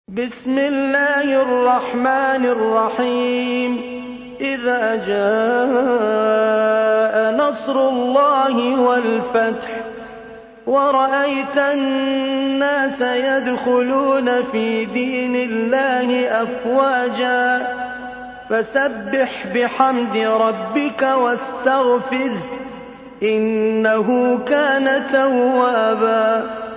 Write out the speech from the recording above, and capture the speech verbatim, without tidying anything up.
بسم الله الرحمن الرحيم إذا جاء نصر الله والفتح ورأيت الناس يدخلون في دين الله أفواجا فسبح بحمد ربك واستغفره إنه كان توابا